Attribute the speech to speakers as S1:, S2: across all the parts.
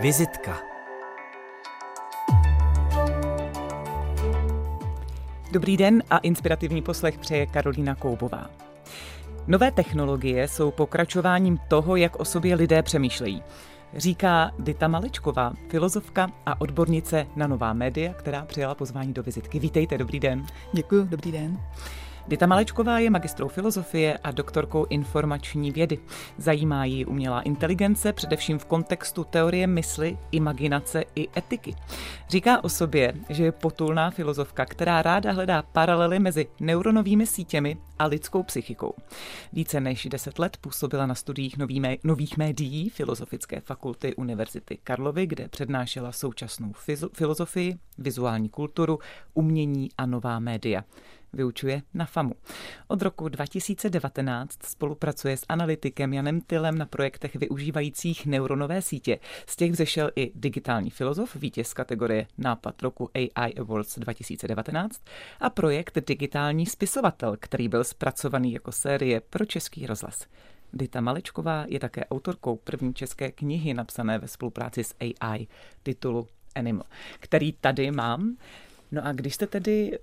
S1: Vizitka. Dobrý den a inspirativní poslech přeje Karolína Koubová. Nové technologie jsou pokračováním toho, jak o sobě lidé přemýšlejí. Říká Dita Malečková, filozofka a odbornice na nová média, která přijala pozvání do vizitky. Vítejte, dobrý den.
S2: Děkuji, dobrý den.
S1: Dita Malečková je magistrou filozofie a doktorkou informační vědy. Zajímá ji umělá inteligence, především v kontextu teorie mysli, imaginace i etiky. Říká o sobě, že je potulná filozofka, která ráda hledá paralely mezi neuronovými sítěmi a lidskou psychikou. Více než 10 let působila na studiích nových médií Filozofické fakulty Univerzity Karlovy, kde přednášela současnou filozofii, vizuální kulturu, umění a nová média. Vyučuje na FAMu. Od roku 2019 spolupracuje s analytikem Janem Tylem na projektech využívajících neuronové sítě. Z těch vzešel i digitální filozof, vítěz kategorie Nápad roku AI Awards 2019 a projekt Digitální spisovatel, který byl zpracovaný jako série pro Český rozhlas. Dita Malečková je také autorkou první české knihy napsané ve spolupráci s AI, titulu Animal, který tady mám. No a když jste tedy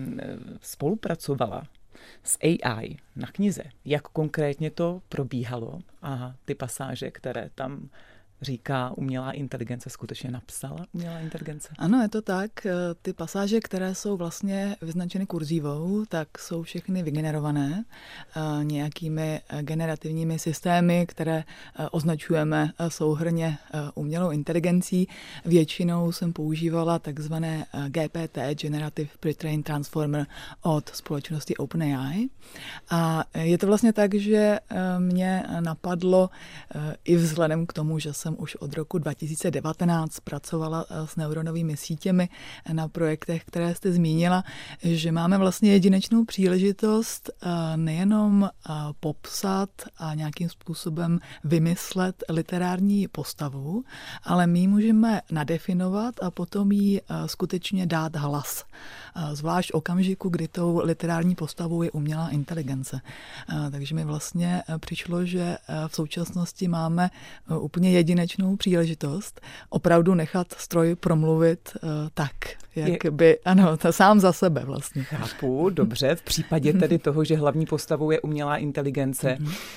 S1: spolupracovala s AI na knize, jak konkrétně to probíhalo a ty pasáže, které tam říká umělá inteligence, skutečně napsala umělá inteligence?
S2: Ano, je to tak. Ty pasáže, které jsou vlastně vyznačeny kurzívou, tak jsou všechny vygenerované nějakými generativními systémy, které označujeme souhrnně umělou inteligencí. Většinou jsem používala takzvané GPT, Generative Pre-trained Transformer od společnosti OpenAI. A je to vlastně tak, že mě napadlo i vzhledem k tomu, že jsem už od roku 2019 pracovala s neuronovými sítěmi na projektech, které jste zmínila, že máme vlastně jedinečnou příležitost nejenom popsat a nějakým způsobem vymyslet literární postavu, ale my ji můžeme nadefinovat a potom jí skutečně dát hlas. Zvlášť v okamžiku, kdy tou literární postavou je umělá inteligence. Takže mi vlastně přišlo, že v současnosti máme úplně jedinečnou příležitost opravdu nechat stroj promluvit tak, jak by, ano, sám za sebe vlastně.
S1: Chápu, dobře, v případě tedy toho, že hlavní postavou je umělá inteligence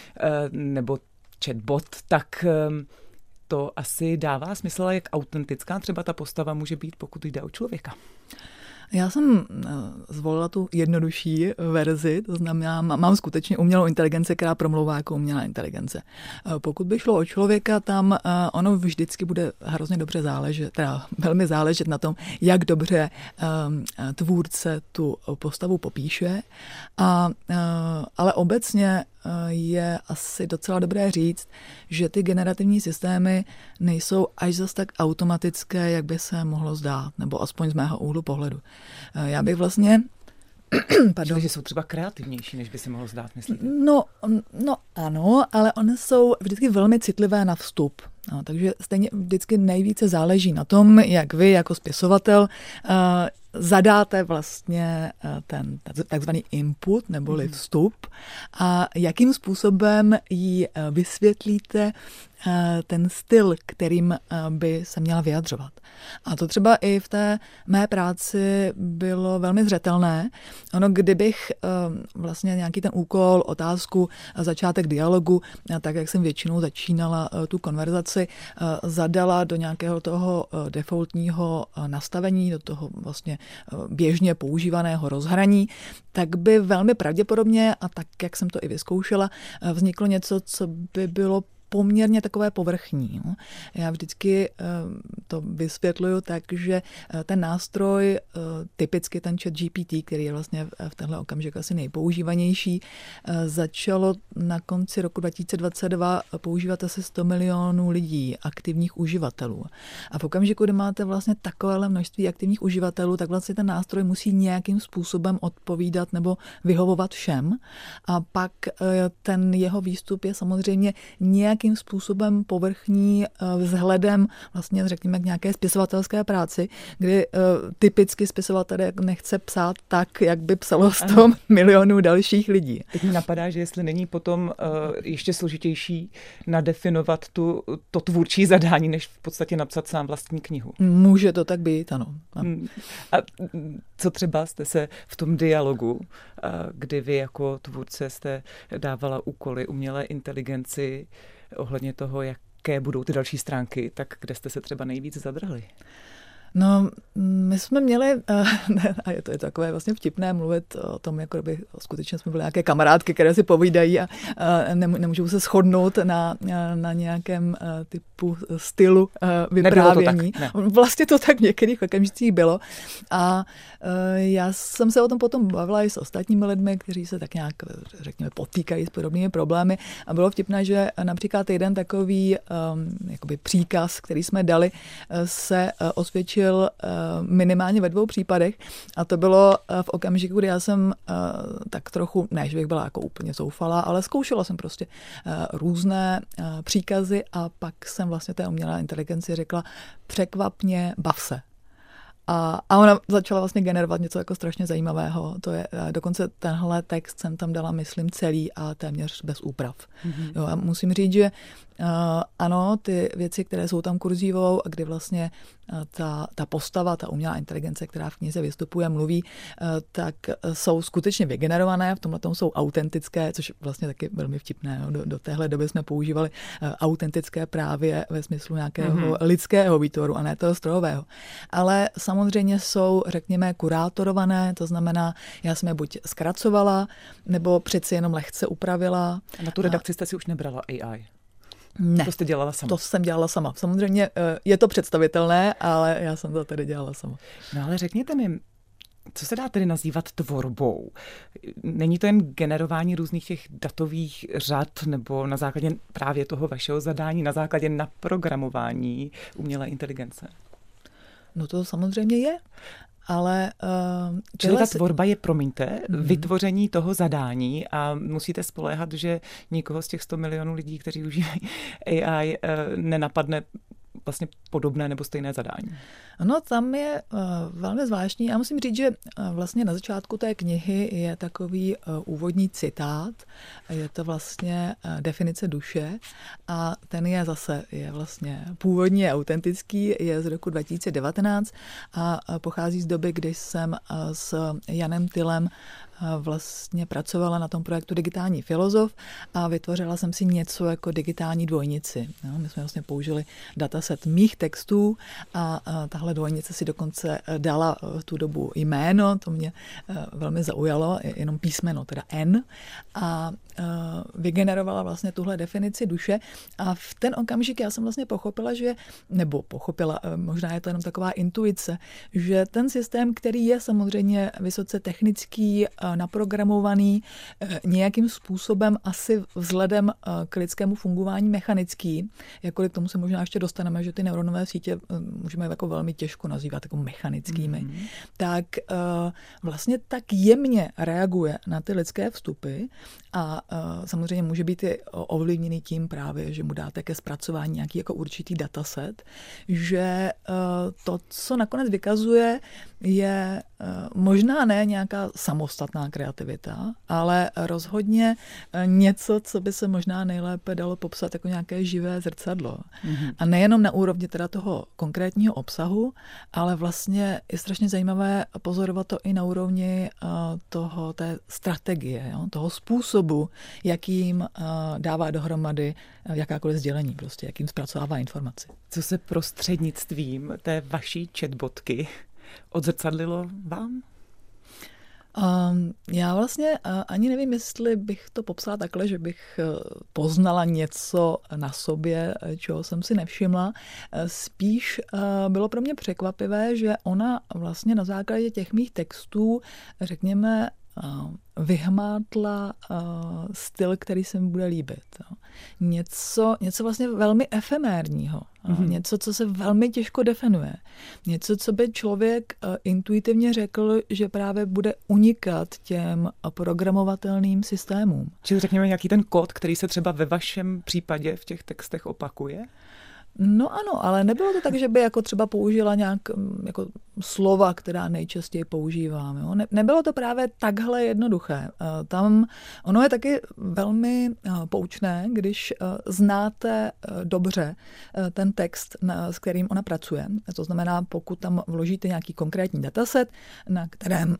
S1: nebo chatbot, tak to asi dává smysl, jak autentická třeba ta postava může být, pokud jde o člověka.
S2: Já jsem zvolila tu jednodušší verzi, to znamená, mám skutečně umělou inteligenci, která promlouvá jako umělá inteligence. Pokud by šlo o člověka, tam ono vždycky bude hrozně dobře záležet, teda velmi záležet na tom, jak dobře tvůrce tu postavu popíše, ale obecně je asi docela dobré říct, že ty generativní systémy nejsou až zas tak automatické, jak by se mohlo zdát, nebo aspoň z mého úhlu pohledu. Já bych vlastně...
S1: Pardon. Že jsou třeba kreativnější, než by se mohlo zdát, myslíte?
S2: No ano, ale one jsou vždycky velmi citlivé na vstup. No, takže stejně vždycky nejvíce záleží na tom, jak vy jako spisovatel zadáte vlastně ten takzvaný input neboli vstup a jakým způsobem jí vysvětlíte ten styl, kterým by se měla vyjadřovat. A to třeba i v té mé práci bylo velmi zřetelné. Ono, kdybych vlastně nějaký ten úkol, otázku, začátek dialogu, tak jak jsem většinou začínala tu konverzaci, zadala do nějakého toho defaultního nastavení, do toho vlastně běžně používaného rozhraní, tak by velmi pravděpodobně, a tak, jak jsem to i vyzkoušela, vzniklo něco, co by bylo poměrně takové povrchní. Já vždycky to vysvětluju tak, že ten nástroj, typicky ten ChatGPT, který je vlastně v tenhle okamžik asi nejpoužívanější, začalo na konci roku 2022 používat asi 100 milionů lidí, aktivních uživatelů. A v okamžiku, kdy máte vlastně takovéhle množství aktivních uživatelů, tak vlastně ten nástroj musí nějakým způsobem odpovídat nebo vyhovovat všem. A pak ten jeho výstup je samozřejmě nějaký nějakým způsobem povrchní vzhledem vlastně řekněme k nějaké spisovatelské práci, kdy typicky spisovatel nechce psát tak, jak by psalo 100 milionů dalších lidí.
S1: Teď mi napadá, že jestli není potom ještě složitější nadefinovat to tvůrčí zadání, než v podstatě napsat sám vlastní knihu.
S2: Může to tak být, ano.
S1: A co třeba jste se v tom dialogu, kdy vy jako tvůrce jste dávala úkoly umělé inteligenci ohledně toho, jaké budou ty další stránky, tak kde jste se třeba nejvíc zadrhli?
S2: No, my jsme měli, a je to takové vlastně vtipné mluvit o tom, jako by skutečně jsme byli nějaké kamarádky, které si povídají a nemůžou se shodnout na nějakém typu stylu vyprávění.
S1: To tak, ne.
S2: Vlastně to tak v některých okamžicích bylo. A já jsem se o tom potom bavila i s ostatními lidmi, kteří se tak nějak, řekněme, potýkají s podobnými problémy. A bylo vtipné, že například jeden takový jakoby příkaz, který jsme dali, se osvědčil minimálně ve 2 případech a to bylo v okamžiku, kdy já jsem tak trochu, ne, že bych byla jako úplně zoufalá, ale zkoušela jsem prostě různé příkazy a pak jsem vlastně té umělé inteligenci řekla překvapně, bav se. A ona začala vlastně generovat něco jako strašně zajímavého. To je, dokonce tenhle text jsem tam dala, myslím, celý a téměř bez úprav. Mm-hmm. Jo, a musím říct, že ano, ty věci, které jsou tam kurzívou a kdy vlastně ta postava, ta umělá inteligence, která v knize vystupuje, mluví, tak jsou skutečně vygenerované, v tomhle tomu jsou autentické, což vlastně taky velmi vtipné. Do téhle doby jsme používali autentické právě ve smyslu nějakého lidského výtvoru a ne toho strojového. Ale samozřejmě jsou, řekněme, kurátorované, to znamená, já jsem je buď zkracovala, nebo přeci jenom lehce upravila.
S1: A na tu redakci jste si už nebrala AI?
S2: Ne.
S1: To jste dělala sama?
S2: To jsem dělala sama. Samozřejmě je to představitelné, ale já jsem to tedy dělala sama.
S1: No ale řekněte mi, co se dá tedy nazývat tvorbou? Není to jen generování různých těch datových řad nebo na základě právě toho vašeho zadání, na základě naprogramování umělé inteligence?
S2: No to samozřejmě je. Ale
S1: čili ta tvorba je, promiňte, vytvoření toho zadání a musíte spoléhat, že nikoho z těch 100 milionů lidí, kteří užívají AI, nenapadne vlastně podobné nebo stejné zadání.
S2: No, tam je velmi zvláštní. Já musím říct, že vlastně na začátku té knihy je takový úvodní citát. Je to vlastně definice duše a ten je vlastně původně autentický, je z roku 2019 a pochází z doby, kdy jsem s Janem Tylem vlastně pracovala na tom projektu Digitální filozof a vytvořila jsem si něco jako digitální dvojnici. No, my jsme vlastně použili dataset mých textů a tahle dvojnice si dokonce dala v tu dobu jméno, to mě velmi zaujalo, jenom písmeno, teda N, a vygenerovala vlastně tuhle definici duše a v ten okamžik já jsem vlastně pochopila, možná je to jenom taková intuice, že ten systém, který je samozřejmě vysoce technický, naprogramovaný, nějakým způsobem asi vzhledem k lidskému fungování mechanický, jakkoliv k tomu se možná ještě dostaneme, že ty neuronové sítě můžeme jako velmi těžko nazývat jako mechanickými, tak vlastně tak jemně reaguje na ty lidské vstupy a samozřejmě může být i ovlivněný tím právě, že mu dáte ke zpracování nějaký jako určitý dataset, že to, co nakonec vykazuje, je možná ne nějaká samostatná kreativita, ale rozhodně něco, co by se možná nejlépe dalo popsat jako nějaké živé zrcadlo. Mm-hmm. A nejenom na úrovni teda toho konkrétního obsahu, ale vlastně je strašně zajímavé pozorovat to i na úrovni té strategie, jo? Toho způsobu, jakým dává dohromady jakákoliv sdělení, prostě, jakým zpracovává informaci.
S1: Co se prostřednictvím té vaší chatbotky odzrcadlilo vám?
S2: Já vlastně ani nevím, jestli bych to popsala takhle, že bych poznala něco na sobě, čeho jsem si nevšimla. Spíš bylo pro mě překvapivé, že ona vlastně na základě těch mých textů, řekněme, vyhmátla styl, který se mi bude líbit. Něco vlastně velmi efemérního. Něco, co se velmi těžko definuje. Něco, co by člověk intuitivně řekl, že právě bude unikat těm programovatelným systémům.
S1: Čili řekněme nějaký ten kód, který se třeba ve vašem případě v těch textech opakuje?
S2: No ano, ale nebylo to tak, že by jako třeba použila nějak jako slova, která nejčastěji používám. Jo? Nebylo to právě takhle jednoduché. Ono je taky velmi poučné, když znáte dobře ten text, s kterým ona pracuje. To znamená, pokud tam vložíte nějaký konkrétní dataset, na kterém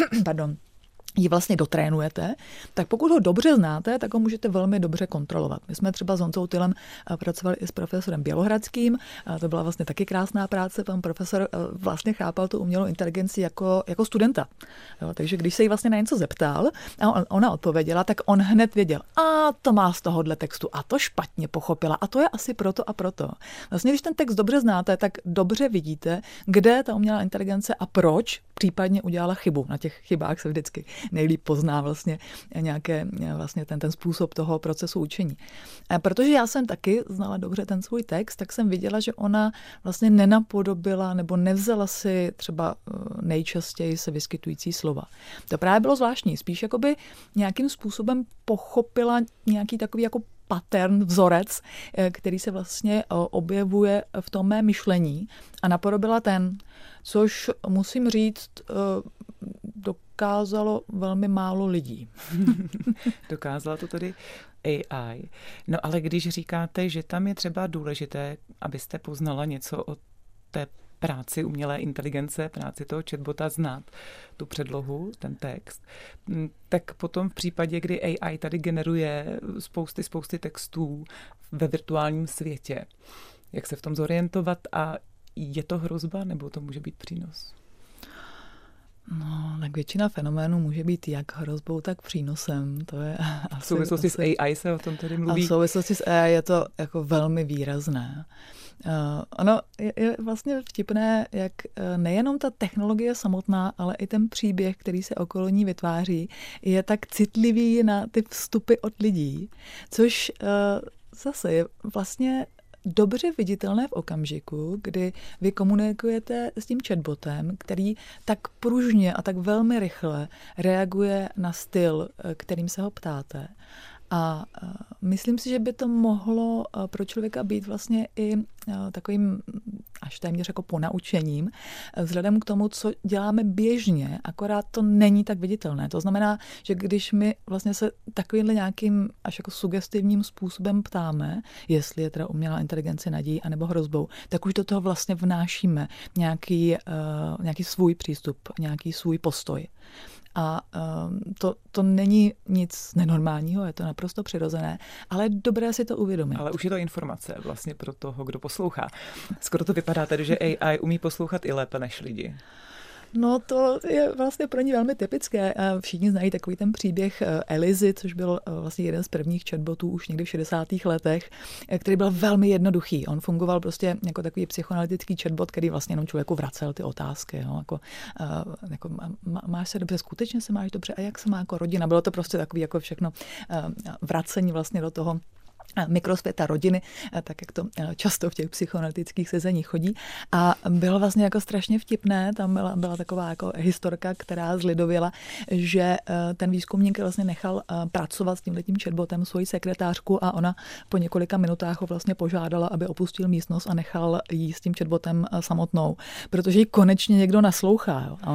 S2: ji vlastně dotrénujete, tak pokud ho dobře znáte, tak ho můžete velmi dobře kontrolovat. My jsme třeba s Honzou Tylem pracovali i s profesorem Bělohradským, to byla vlastně taky krásná práce, pan profesor vlastně chápal tu umělou inteligenci jako studenta. Jo, takže když se jí vlastně na něco zeptal a ona odpověděla, tak on hned věděl, a to má z tohohle textu, a to špatně pochopila, a to je asi proto a proto. Vlastně, když ten text dobře znáte, tak dobře vidíte, kde ta umělá inteligence a proč případně udělala chybu. Na těch chybách se vždycky nejlíp pozná vlastně nějaké vlastně ten způsob toho procesu učení. A protože já jsem taky znala dobře ten svůj text, tak jsem viděla, že ona vlastně nenapodobila nebo nevzala si třeba nejčastěji se vyskytující slova. To právě bylo zvláštní. Spíš jakoby nějakým způsobem pochopila nějaký takový jako pattern, vzorec, který se vlastně objevuje v tom mé myšlení a napodobila ten, což musím říct, dokázalo velmi málo lidí.
S1: Dokázala to tedy AI. No ale když říkáte, že tam je třeba důležité, abyste poznala něco o té práci umělé inteligence, práci toho chatbota, znát tu předlohu, ten text, tak potom v případě, kdy AI tady generuje spousty textů ve virtuálním světě, jak se v tom zorientovat a je to hrozba, nebo to může být přínos?
S2: No, tak většina fenoménů může být jak hrozbou, tak přínosem. To je asi,
S1: v souvislosti s AI se o tom tedy mluví.
S2: A v souvislosti s AI je to jako velmi výrazné. Ono je vlastně vtipné, jak nejenom ta technologie samotná, ale i ten příběh, který se okolo ní vytváří, je tak citlivý na ty vstupy od lidí, což zase je vlastně dobře viditelné v okamžiku, kdy vy komunikujete s tím chatbotem, který tak pružně a tak velmi rychle reaguje na styl, kterým se ho ptáte. A myslím si, že by to mohlo pro člověka být vlastně i takovým až téměř jako ponaučením vzhledem k tomu, co děláme běžně, akorát to není tak viditelné. To znamená, že když my vlastně se takovýmhle nějakým až jako sugestivním způsobem ptáme, jestli je teda umělá inteligence nadějí anebo hrozbou, tak už do toho vlastně vnášíme nějaký svůj přístup, nějaký svůj postoj. A to není nic nenormálního, je to naprosto přirozené, ale je dobré si to uvědomit.
S1: Ale už je to informace vlastně pro toho, kdo poslouchá. Skoro to vypadá tedy, že AI umí poslouchat i lépe než lidi.
S2: No to je vlastně pro ní velmi typické. Všichni znají takový ten příběh Elizy, což byl vlastně jeden z prvních chatbotů už někdy v 60. letech, který byl velmi jednoduchý. On fungoval prostě jako takový psychoanalytický chatbot, který vlastně jenom člověku vracel ty otázky. Jo? Jako máš se dobře, skutečně se máš dobře a jak se má jako rodina. Bylo to prostě takový jako všechno vracení vlastně do toho mikrosvěta rodiny, tak jak to často v těch psychoanalytických sezeních chodí. A bylo vlastně jako strašně vtipné, tam byla taková jako historka, která zlidověla, že ten výzkumník vlastně nechal pracovat s tímhletím chatbotem svoji sekretářku a ona po několika minutách ho vlastně požádala, aby opustil místnost a nechal jí s tím chatbotem samotnou, protože jí konečně někdo naslouchá. Jo. A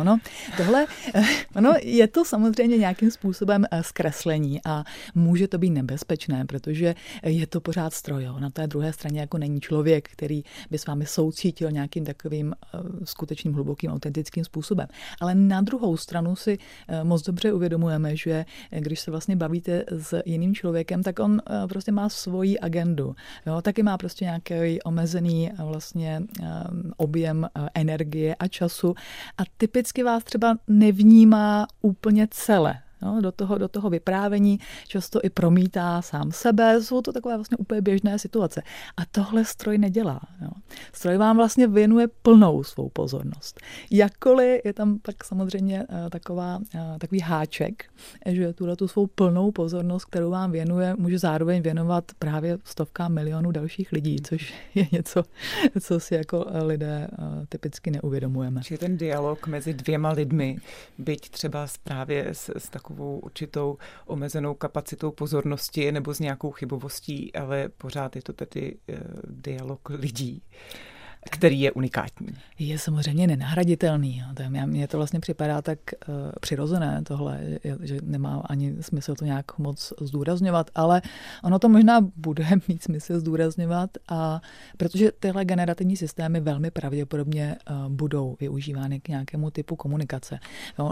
S2: ono je to samozřejmě nějakým způsobem zkreslení a může to být nebezpečné, protože je to pořád stroj. Jo. Na té druhé straně jako není člověk, který by s vámi soucítil nějakým takovým skutečným, hlubokým, autentickým způsobem. Ale na druhou stranu si moc dobře uvědomujeme, že když se vlastně bavíte s jiným člověkem, tak on prostě má svoji agendu. Jo. Taky má prostě nějaký omezený vlastně objem energie a času a typicky vás třeba nevnímá úplně celé. Jo, do toho vyprávění často i promítá sám sebe. Jsou to takové vlastně úplně běžné situace. A tohle stroj nedělá. Jo. Stroj vám vlastně věnuje plnou svou pozornost. Jakkoliv je tam pak samozřejmě takový háček, že tu svou plnou pozornost, kterou vám věnuje, může zároveň věnovat právě stovkám milionů dalších lidí, což je něco, co si jako lidé typicky neuvědomujeme.
S1: Či ten dialog mezi dvěma lidmi, byť třeba právě s takovou určitou omezenou kapacitou pozornosti nebo s nějakou chybovostí, ale pořád je to tedy dialog lidí, který je unikátní.
S2: Je samozřejmě nenahraditelný. Mně to vlastně připadá tak přirozené tohle, že nemá ani smysl to nějak moc zdůrazňovat, ale ono to možná bude mít smysl zdůrazňovat, a protože tyhle generativní systémy velmi pravděpodobně budou využívány k nějakému typu komunikace.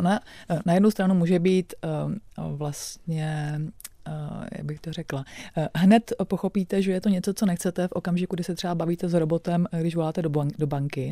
S2: Na jednu stranu může být vlastně, jak bych to řekla, hned pochopíte, že je to něco, co nechcete v okamžiku, kdy se třeba bavíte s robotem, když voláte do banky.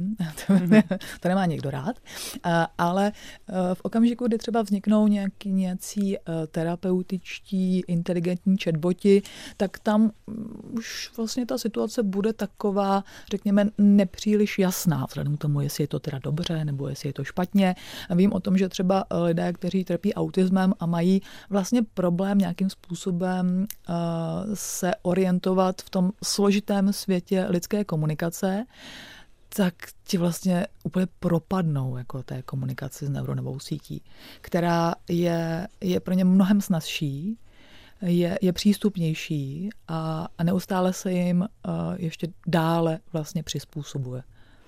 S2: To nemá někdo rád. Ale v okamžiku, kdy třeba vzniknou nějací terapeutičtí, inteligentní chatboti, tak tam už vlastně ta situace bude taková, řekněme, nepříliš jasná, vzhledem k tomu, jestli je to teda dobře, nebo jestli je to špatně. Vím o tom, že třeba lidé, kteří trpí autismem a mají vlastně problém nějakým způsobem se orientovat v tom složitém světě lidské komunikace, tak ti vlastně úplně propadnou jako té komunikaci s neuronovou sítí, která je pro ně mnohem snazší, je přístupnější a neustále se jim ještě dále vlastně přizpůsobuje.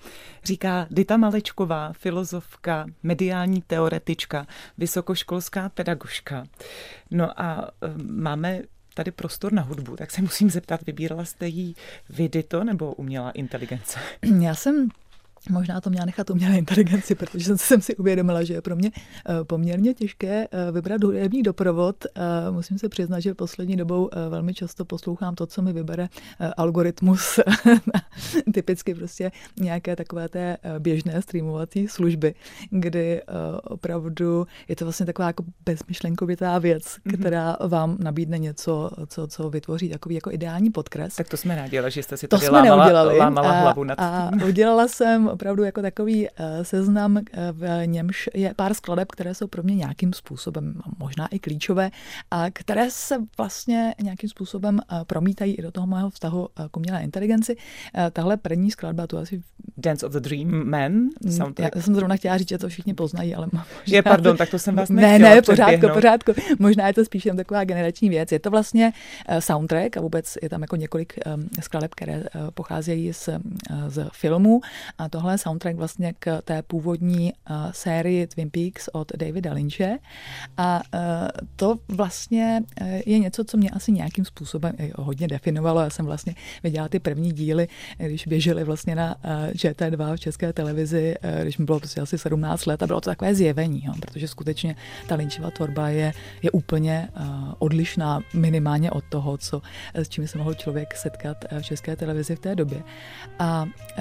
S1: Říká Dita Malečková, filozofka, mediální teoretička, vysokoškolská pedagožka. No a máme tady prostor na hudbu, tak se musím zeptat, vybírala jste jí vy, Dito, nebo umělá inteligence?
S2: Já jsem možná to měla nechat umělé inteligenci, protože jsem si uvědomila, že je pro mě poměrně těžké vybrat hudební doprovod. Musím se přiznat, že poslední dobou velmi často poslouchám to, co mi vybere algoritmus. Typicky prostě nějaké takové té běžné streamovací služby, kdy opravdu je to vlastně taková jako bezmyšlenkovitá věc, která vám nabídne něco, co vytvoří takový jako ideální podkres.
S1: Tak to jsme rádi, že jste si tady lámala hlavu nad tím.
S2: A udělala jsem opravdu jako takový seznam, v němž je pár skladeb, které jsou pro mě nějakým způsobem možná i klíčové a které se vlastně nějakým způsobem promítají i do toho mého vztahu k umělé inteligenci. Tahle první skladba, tu asi
S1: Dance of the Dream Man.
S2: Já jsem zrovna chtěla říct, že to všichni poznají, ale
S1: pardon, tak to jsem vás nechtěla
S2: pořádku. Možná je to spíš jen taková generační věc. Je to vlastně soundtrack a vůbec je tam jako několik skladeb, které pocházejí z filmů a tohle je soundtrack vlastně k té původní sérii Twin Peaks od Davida Lynche a to vlastně je něco, co mě asi nějakým způsobem hodně definovalo. Já jsem vlastně viděla ty první díly, když běžely vlastně na ČT2 v České televizi, když mi bylo prostě asi 17 let a bylo to takové zjevení, protože skutečně ta Lynchova tvorba je úplně odlišná minimálně od toho, s čím se mohl člověk setkat v České televizi v té době. A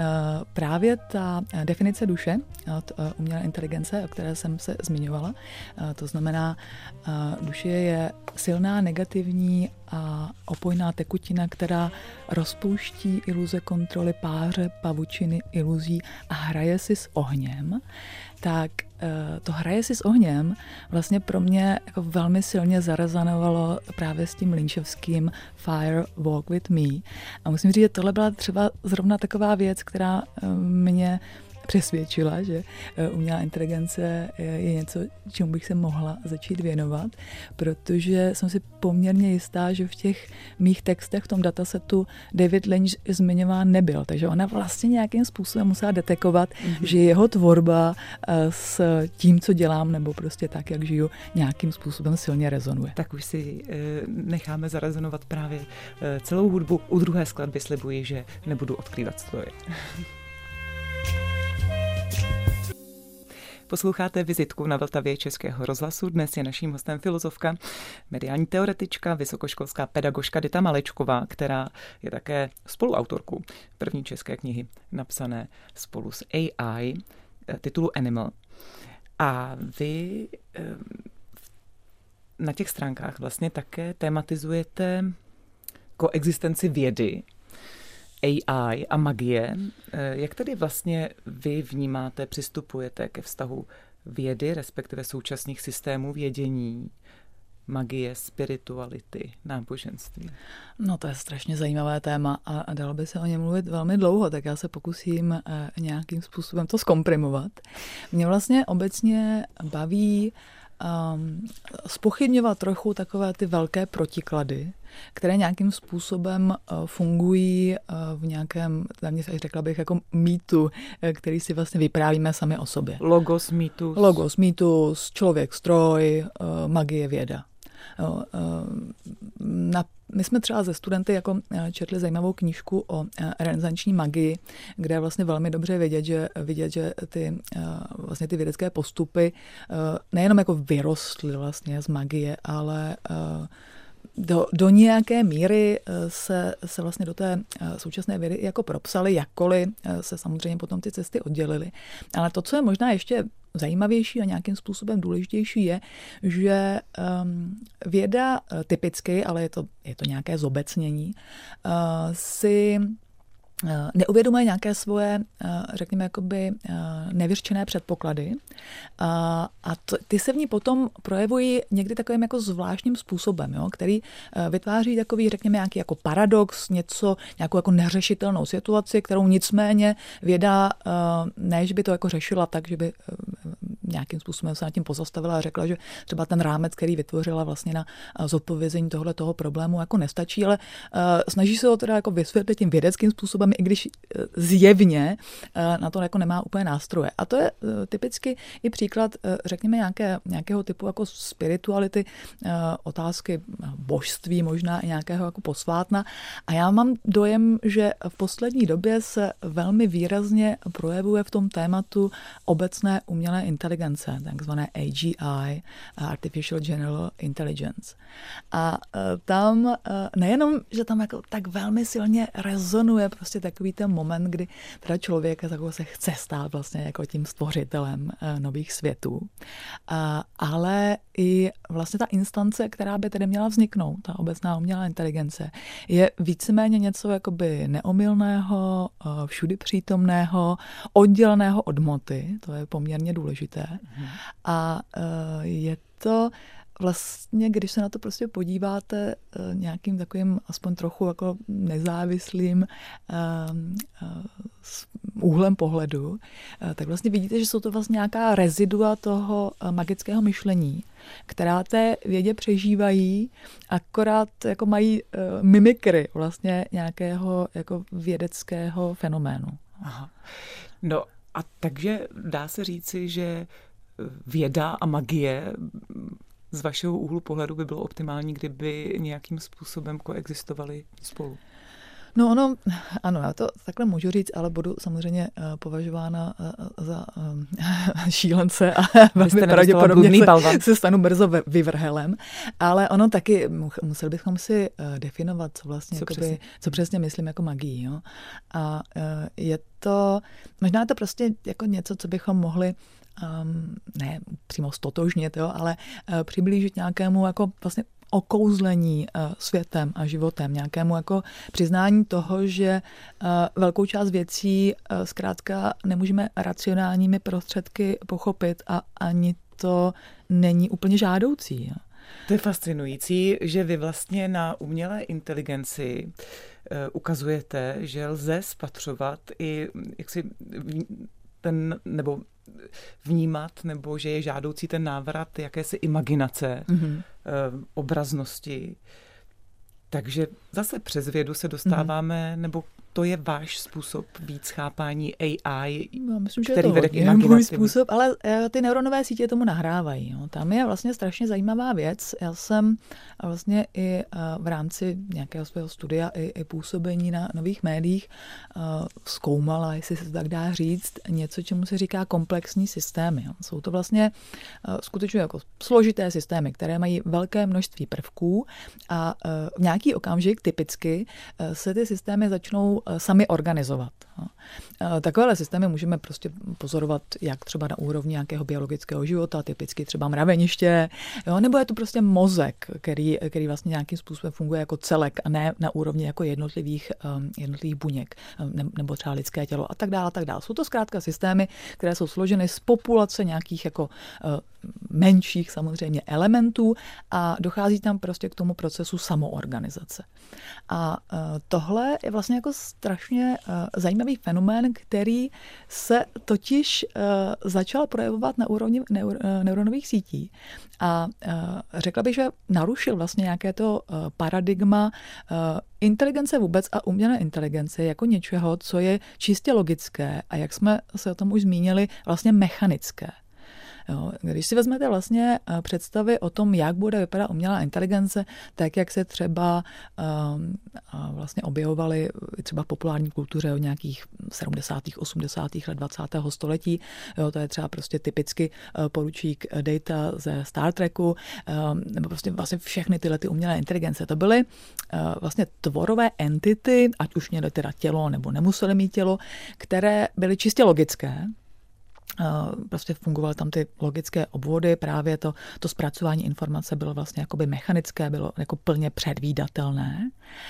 S2: právě ta definice duše od umělé inteligence, o které jsem se zmiňovala, to znamená, duše je silná, negativní a opojná tekutina, která rozpouští iluze kontroly, páře, pavučiny, iluzí a hraje si s ohněm, tak to hraje si s ohněm vlastně pro mě jako velmi silně zarezonovalo právě s tím lynchovským Fire Walk with Me. A musím říct, že tohle byla třeba zrovna taková věc, která mě přesvědčila, že umělá inteligence je něco, čemu bych se mohla začít věnovat, protože jsem si poměrně jistá, že v těch mých textech v tom datasetu David Lynch zmiňován nebyl. Takže ona vlastně nějakým způsobem musela detekovat, že jeho tvorba s tím, co dělám, nebo prostě tak, jak žiju, nějakým způsobem silně rezonuje.
S1: Tak už si necháme zarezonovat právě celou hudbu. U druhé skladby slibuji, že nebudu odkrývat stroje. Posloucháte Vizitku na Vltavě Českého rozhlasu. Dnes je naším hostem filozofka, mediální teoretička, vysokoškolská pedagožka Dita Malečková, která je také spoluautorkou první české knihy napsané spolu s AI, titulu Animal. A vy na těch stránkách vlastně také tematizujete koexistenci vědy, AI a magie. Jak tedy vlastně vy vnímáte, přistupujete ke vztahu vědy, respektive současných systémů vědění, magie, spirituality, náboženství?
S2: No to je strašně zajímavé téma a dalo by se o něm mluvit velmi dlouho, tak já se pokusím nějakým způsobem to zkomprimovat. Mě vlastně obecně baví zpochybňovat trochu takové ty velké protiklady, které nějakým způsobem fungují v nějakém, řekla bych, jako mýtu, který si vlastně vyprávíme sami o sobě.
S1: Logos, mýtus.
S2: Logos, mýtus, člověk, stroj, magie, věda. My jsme třeba ze studenty jako četli zajímavou knížku o renesanční magii, kde je vlastně velmi dobře vidět, že ty vědecké postupy nejenom jako vyrostly vlastně z magie, ale do nějaké míry se vlastně do té současné vědy jako propsaly, jakkoliv se samozřejmě potom ty cesty oddělily. Ale to, co je možná ještě zajímavější a nějakým způsobem důležitější je, že věda typicky, ale je to nějaké zobecnění, si neuvědomuje nějaké svoje, řekněme, jakoby nevyřčené předpoklady a ty se v ní potom projevují někdy takovým jako zvláštním způsobem, jo, který vytváří takový, řekněme, nějaký jako paradox, nějakou jako neřešitelnou situaci, kterou nicméně věda, než by to jako řešila tak, že by nějakým způsobem se nad tím pozastavila a řekla, že třeba ten rámec, který vytvořila vlastně na zodpovězení toho problému, jako nestačí, ale snaží se ho teda jako vysvětlit tím vědeckým způsobem, i když zjevně na to jako nemá úplně nástroje. A to je typicky i příklad, řekněme, nějakého typu jako spirituality, otázky božství, možná i nějakého jako posvátna. A já mám dojem, že v poslední době se velmi výrazně projevuje v tom tématu obecné umělé inteligence, takzvané AGI, Artificial General Intelligence. A tam nejenom, že tam jako tak velmi silně rezonuje prostě takový ten moment, kdy teda člověk se chce stát vlastně jako tím stvořitelem nových světů, ale i vlastně ta instance, která by tedy měla vzniknout, ta obecná umělá inteligence, je víceméně něco jakoby neomylného, všudy přítomného, odděleného od hmoty, to je poměrně důležité. A je to vlastně, když se na to prostě podíváte nějakým takovým aspoň trochu jako nezávislým úhlem pohledu, tak vlastně vidíte, že jsou to vlastně nějaká rezidua toho magického myšlení, která té vědě přežívají, akorát jako mají mimikry vlastně nějakého jako vědeckého fenoménu.
S1: Aha. No a takže dá se říci, že věda a magie z vašeho úhlu pohledu by bylo optimální, kdyby nějakým způsobem koexistovaly spolu?
S2: No ano, já to takhle můžu říct, ale budu samozřejmě považována za šílence a velmi pravděpodobně se stanu brzo vyvrhelem. Ale ono taky, museli bychom si definovat, co přesně myslím jako magii. Jo? A je to, možná je to prostě jako něco, co bychom mohli ne přímo stotožnit, jo, ale přiblížit nějakému jako vlastně okouzlení světem a životem, nějakému jako přiznání toho, že velkou část věcí zkrátka nemůžeme racionálními prostředky pochopit a ani to není úplně žádoucí. Jo.
S1: To je fascinující, že vy vlastně na umělé inteligenci ukazujete, že lze spatřovat i jaksi nebo vnímat, nebo že je žádoucí ten návrat jakési imaginace, obraznosti. Takže zase přes vědu se dostáváme, nebo to je váš způsob víc chápání AI,
S2: no, myslím, že
S1: který
S2: je to
S1: vede k imaginaci.
S2: Můj způsob, ale ty neuronové sítě tomu nahrávají. Jo. Tam je vlastně strašně zajímavá věc. Já jsem vlastně i v rámci nějakého svého studia i působení na nových médiích zkoumala, jestli se to tak dá říct, něco, čemu se říká komplexní systémy. Jo. Jsou to vlastně skutečně jako složité systémy, které mají velké množství prvků a v nějaký okamžik typicky se ty systémy začnou sami organizovat. Takovéhle systémy můžeme prostě pozorovat jak třeba na úrovni nějakého biologického života, typicky třeba mraveniště, jo, nebo je to prostě mozek, který vlastně nějakým způsobem funguje jako celek a ne na úrovni jako jednotlivých buněk, nebo třeba lidské tělo a tak dále, tak dále. Jsou to zkrátka systémy, které jsou složeny z populace nějakých jako menších samozřejmě elementů a dochází tam prostě k tomu procesu samoorganizace. A tohle je vlastně jako strašně zajímavý fenomén, který se totiž začal projevovat na úrovni neuronových sítí. A řekla bych, že narušil vlastně nějaké to paradigma inteligence vůbec a umělé inteligence jako něčeho, co je čistě logické a jak jsme se o tom už zmínili, vlastně mechanické. Jo, když si vezmete vlastně představy o tom, jak bude vypadat umělá inteligence, tak jak se třeba vlastně objevovaly třeba v populární kultuře od nějakých 70. 80. let 20. století. Jo, to je třeba prostě typicky poručík Data ze Star Treku, nebo prostě vlastně všechny tyhle ty umělé inteligence. To byly vlastně tvorové entity, ať už měly teda tělo nebo nemusely mít tělo, které byly čistě logické. Prostě fungovaly tam ty logické obvody, právě to zpracování informace bylo vlastně jakoby mechanické, bylo jako plně předvídatelné.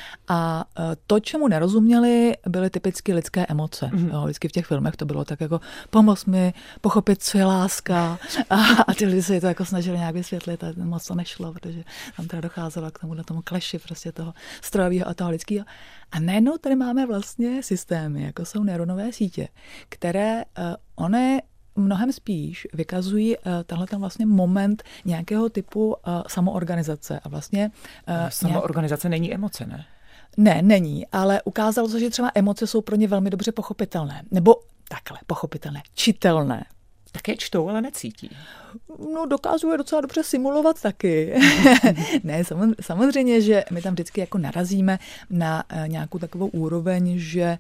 S2: A to, čemu nerozuměli, byly typicky lidské emoce. Jo, vždycky v těch filmech to bylo tak jako pomoz mi pochopit, co je láska. A ty lidi se to jako snažili nějak vysvětlit a moc to nešlo, protože tam teda docházelo k tomu kleši prostě toho strojového a toho lidského. A najednou tady máme vlastně systémy, jako jsou neuronové sítě, které one mnohem spíš vykazují tenhle ten vlastně moment nějakého typu samoorganizace. A vlastně
S1: samoorganizace není emoce, ne?
S2: Ne, není, ale ukázalo se, že třeba emoce jsou pro ně velmi dobře pochopitelné. Nebo takhle, pochopitelné, čitelné.
S1: Také čtou, ale necítí.
S2: No, dokážu je docela dobře simulovat taky. Ne, samozřejmě, že my tam vždycky jako narazíme na nějakou takovou úroveň, že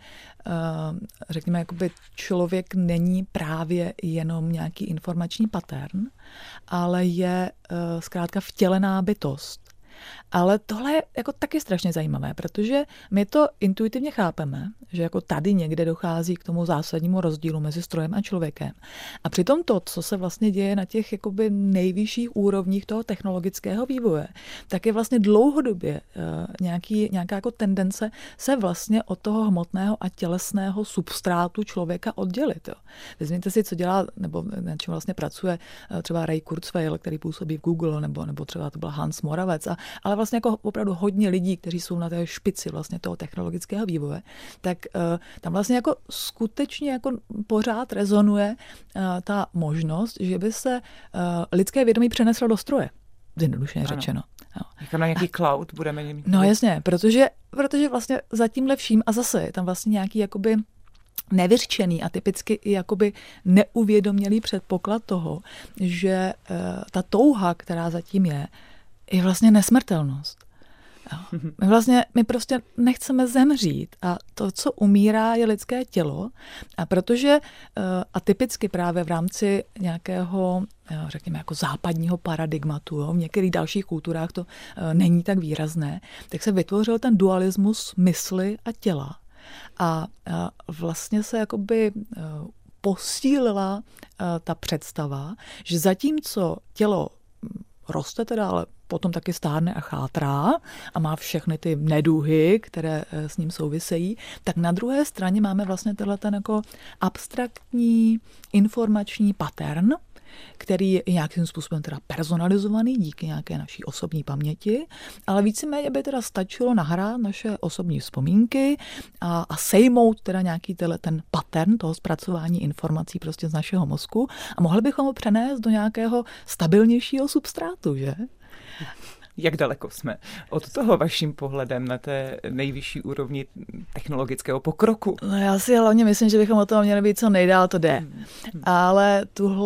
S2: řekněme, jakoby člověk není právě jenom nějaký informační pattern, ale je zkrátka vtělená bytost. Ale tohle je jako taky strašně zajímavé, protože my to intuitivně chápeme, že jako tady někde dochází k tomu zásadnímu rozdílu mezi strojem a člověkem. A přitom to, co se vlastně děje na těch jakoby nejvyšších úrovních toho technologického vývoje, tak je vlastně dlouhodobě nějaká jako tendence se vlastně od toho hmotného a tělesného substrátu člověka oddělit. Jo. Vezměte si, co dělá, nebo na čem vlastně pracuje třeba Ray Kurzweil, který působí v Google, nebo třeba to byl Hans Moravec, ale vlastně jako opravdu hodně lidí, kteří jsou na té špici vlastně toho technologického vývoje, tak tam vlastně jako skutečně jako pořád rezonuje ta možnost, že by se lidské vědomí přeneslo do stroje. Zjednodušeně řečeno.
S1: Jako na nějaký cloud budeme mít.
S2: No jasně, protože vlastně za tímhle vším a zase je tam vlastně nějaký jakoby nevyřčený a typicky i jakoby neuvědomělý předpoklad toho, že ta touha, která zatím je vlastně nesmrtelnost. My prostě nechceme zemřít a to, co umírá, je lidské tělo a protože a typicky právě v rámci nějakého, řekněme, jako západního paradigmatu, jo, v některých dalších kulturách to není tak výrazné, tak se vytvořil ten dualismus mysli a těla a vlastně se jakoby posílila ta představa, že zatímco tělo roste teda, ale potom taky stárne a chátrá a má všechny ty neduhy, které s ním souvisejí, tak na druhé straně máme vlastně ten jako abstraktní informační pattern, který je nějakým způsobem teda personalizovaný díky nějaké naší osobní paměti, ale víceméně by teda stačilo nahrát naše osobní vzpomínky a sejmout teda nějaký ten pattern toho zpracování informací prostě z našeho mozku a mohli bychom ho přenést do nějakého stabilnějšího substrátu, že?
S1: Jak daleko jsme od toho vaším pohledem na té nejvyšší úrovni technologického pokroku?
S2: No já si hlavně myslím, že bychom o toho měli být co nejdál, to jde. Ale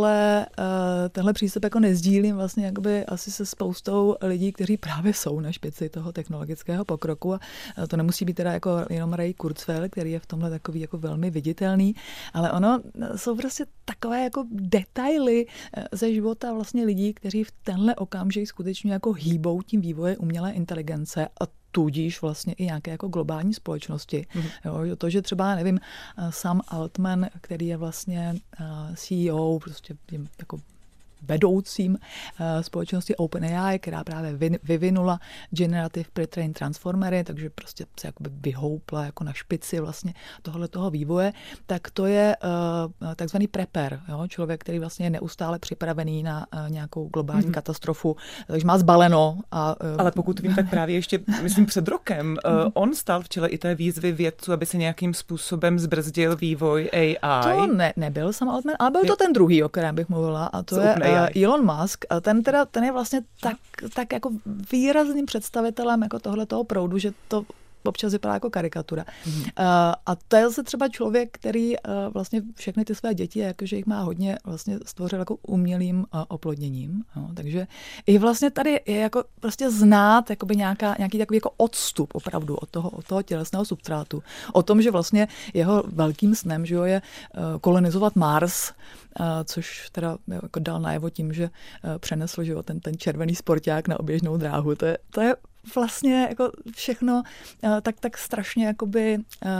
S2: tenhle přístup jako nezdílím vlastně jakoby asi se spoustou lidí, kteří právě jsou na špici toho technologického pokroku. A to nemusí být teda jako jenom Ray Kurzweil, který je v tomhle takový jako velmi viditelný, ale ono jsou prostě takové jako detaily ze života vlastně lidí, kteří v tenhle okamžik skutečně jako hýbou tím vývojem umělé inteligence a tudíž vlastně i nějaké jako globální společnosti. Jo, to, že třeba, nevím, Sam Altman, který je vlastně CEO, prostě jako vedoucím společnosti OpenAI, která právě vyvinula Generative Pre-trained Transformery, takže prostě se jakoby vyhoupla jako na špici vlastně tohoto vývoje, tak to je takzvaný prepper, jo? Člověk, který vlastně je neustále připravený na nějakou globální katastrofu, takže má zbaleno.
S1: Ale pokud vím, tak právě ještě, myslím, před rokem on stál v čele i té výzvy vědců, aby se nějakým způsobem zbrzdil vývoj AI.
S2: To nebyl Sam Altman, ale byl to ten druhý, o kterém bych mluvila, a to je Elon Musk, ten je vlastně tak jako výrazným představitelem jako tohletoho proudu, že to občas vypadá jako karikatura. A to je zase třeba člověk, který vlastně všechny ty své děti, jakože jich má hodně, vlastně stvořil jako umělým oplodněním. No, takže i vlastně tady je jako prostě znát jakoby nějaký takový jako odstup opravdu od toho tělesného substrátu. O tom, že vlastně jeho velkým snem, že jo, je kolonizovat Mars, což teda jako dal najevo tím, že přenesl, že jo, ten červený sporták na oběžnou dráhu. To je vlastně jako všechno tak strašně jakoby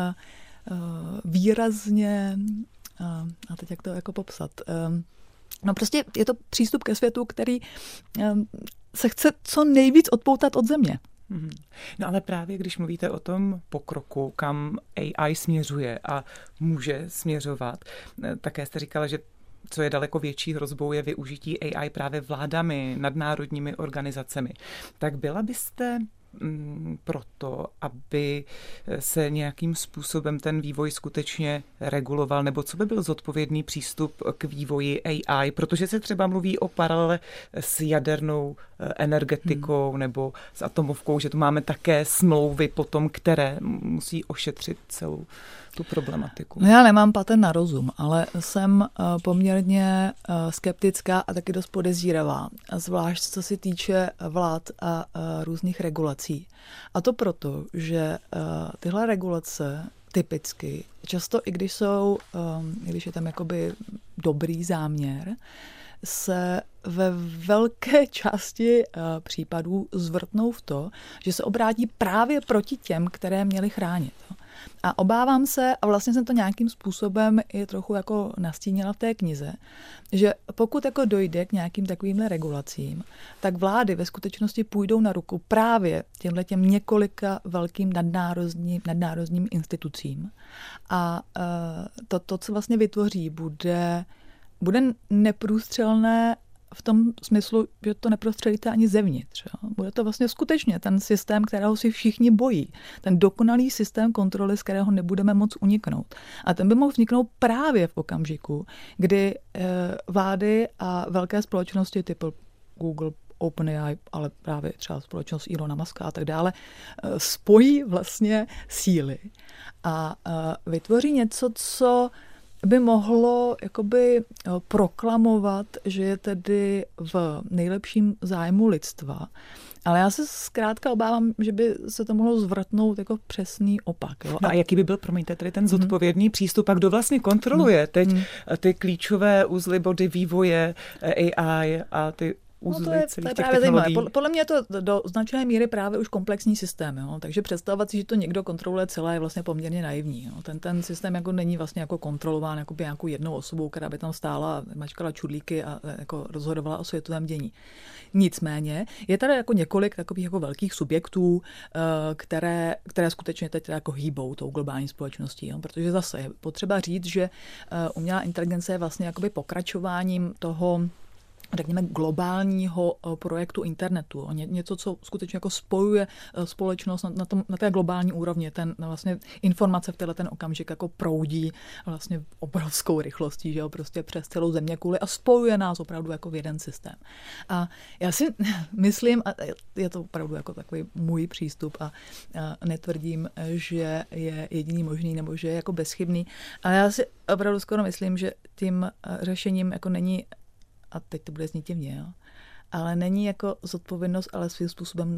S2: výrazně, a teď jak to jako popsat, no prostě je to přístup ke světu, který se chce co nejvíc odpoutat od země.
S1: No ale právě když mluvíte o tom pokroku, kam AI směřuje a může směřovat, také jste říkala, že co je daleko větší hrozbou, je využití AI právě vládami, nadnárodními organizacemi. Tak byla byste proto, aby se nějakým způsobem ten vývoj skutečně reguloval, nebo co by byl zodpovědný přístup k vývoji AI, protože se třeba mluví o paralele s jadernou energetikou nebo s atomovkou, že tu máme také smlouvy potom, které musí ošetřit celou tu problematiku.
S2: No já nemám patent na rozum, ale jsem poměrně skeptická a taky dost podezíravá, zvlášť co se týče vlád a různých regulací. A to proto, že tyhle regulace typicky, často i když je tam jakoby dobrý záměr, se ve velké části případů zvrtnou v to, že se obrátí právě proti těm, které měli chránit. A obávám se, a vlastně jsem to nějakým způsobem i trochu jako nastínila v té knize, že pokud jako dojde k nějakým takovýmhle regulacím, tak vlády ve skutečnosti půjdou na ruku právě těm několika velkým nadnárodním institucím. A to, co vlastně vytvoří, bude neprůstřelné v tom smyslu, že to neprostřelíte ani zevnitř. Jo. Bude to vlastně skutečně ten systém, kterého si všichni bojí. Ten dokonalý systém kontroly, z kterého nebudeme moc uniknout. A ten by mohl vzniknout právě v okamžiku, kdy vlády a velké společnosti typu Google, OpenAI, ale právě třeba společnost Elona Muska a tak dále, spojí vlastně síly a vytvoří něco, co by mohlo jakoby proklamovat, že je tedy v nejlepším zájmu lidstva. Ale já se zkrátka obávám, že by se to mohlo zvrtnout jako přesný opak. Jo?
S1: No a jaký by byl, promiňte, tady ten zodpovědný přístup a kdo vlastně kontroluje teď ty klíčové uzly body vývoje AI a ty uzly celých těch technologií?
S2: Podle mě je to do značné míry právě už komplexní systém. Jo? Takže představovat si, že to někdo kontroluje celé, je vlastně poměrně naivní. Jo? Ten systém jako není vlastně jako kontrolován jakoby nějakou jednou osobou, která by tam stála, mačkala čudlíky a jako rozhodovala o světovém dění. Nicméně je tady jako několik takových jako velkých subjektů, které skutečně teď jako hýbou tou globální společností. Jo? Protože zase je potřeba říct, že umělá inteligence je vlastně jakoby pokračováním toho, řekněme, globálního projektu internetu. Něco, co skutečně jako spojuje společnost na té globální úrovni. Vlastně informace v ten okamžik jako proudí vlastně obrovskou rychlostí, že jo, prostě přes celou zeměkouli a spojuje nás opravdu jako v jeden systém. A já si myslím, a je to opravdu jako takový můj přístup a netvrdím, že je jediný možný nebo že je jako bezchybný, ale já si opravdu skoro myslím, že tím řešením jako není, a teď to bude znít divně, jo, ale není jako zodpovědnost, ale svým způsobem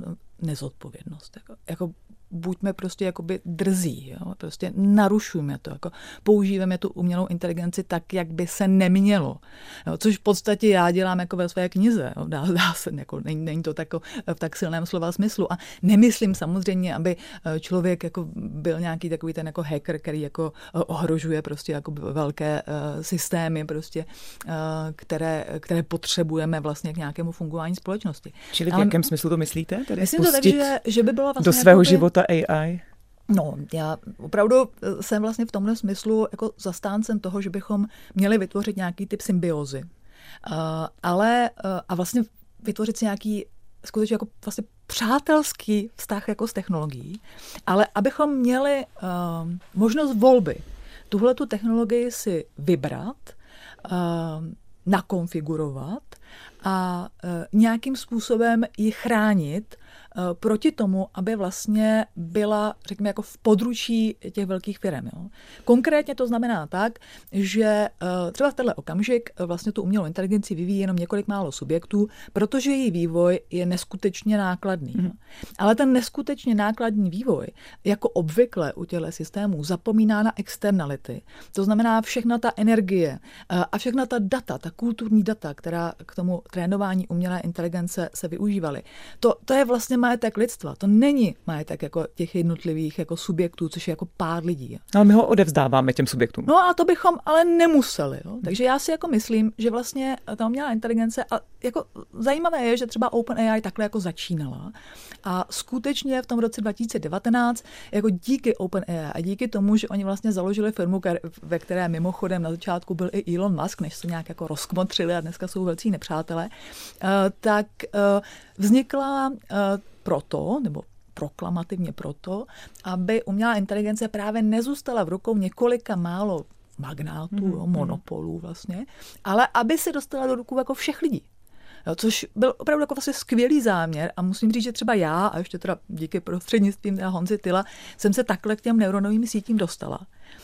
S2: nezodpovědnost. Jako buďme prostě jakoby drzí, jo? Prostě narušujeme to, jako používáme tu umělou inteligenci tak, jak by se nemělo. Jo? Což v podstatě já dělám jako ve své knize. Jo? Dá se, jako, není to v tak silném slova smyslu. A nemyslím samozřejmě, aby člověk jako byl nějaký takový ten jako hacker, který jako ohrožuje prostě jako velké systémy, prostě, které potřebujeme vlastně k nějakému fungování společnosti.
S1: Čili v jakém smyslu to myslíte? Tedy
S2: myslím to tak, že by bylo vlastně
S1: do svého života AI?
S2: No, já opravdu jsem vlastně v tomhle smyslu jako zastáncem toho, že bychom měli vytvořit nějaký typ symbiozy. A vlastně vytvořit si nějaký skutečně jako vlastně přátelský vztah jako s technologií, ale abychom měli možnost volby tuhletu technologii si vybrat, nakonfigurovat a nějakým způsobem ji chránit proti tomu, aby vlastně byla, řekněme, jako v područí těch velkých firem. Jo. Konkrétně to znamená tak, že třeba v tenhle okamžik vlastně tu umělou inteligenci vyvíjí jenom několik málo subjektů, protože její vývoj je neskutečně nákladný. Jo. Ale ten neskutečně nákladný vývoj, jako obvykle u těchto systémů, zapomíná na externality. To znamená všechna ta energie a všechna ta data, ta kulturní data, která k tomu trénování umělé inteligence se využívaly. To je vlastně majetek lidstva. To není majetek jako těch jednotlivých jako subjektů, což je jako pár lidí.
S1: Ale my ho odevzdáváme těm subjektům.
S2: No a to bychom ale nemuseli. Jo? Takže já si jako myslím, že vlastně ta umělá inteligence, a jako zajímavé je, že třeba OpenAI takhle jako začínala a skutečně v tom roce 2019 jako díky OpenAI a díky tomu, že oni vlastně založili firmu, ve které mimochodem na začátku byl i Elon Musk, než se nějak jako rozkmotřili a dneska jsou velcí nepřátelé, tak vznikla proto, nebo proklamativně proto, aby umělá inteligence právě nezůstala v rukou několika málo magnátů, monopolů vlastně, ale aby se dostala do rukou jako všech lidí. Jo, což byl opravdu jako vlastně skvělý záměr a musím říct, že třeba já, a ještě teda díky prostřednictvím Honzy Tyla, jsem se takhle k těm neuronovým sítím dostala.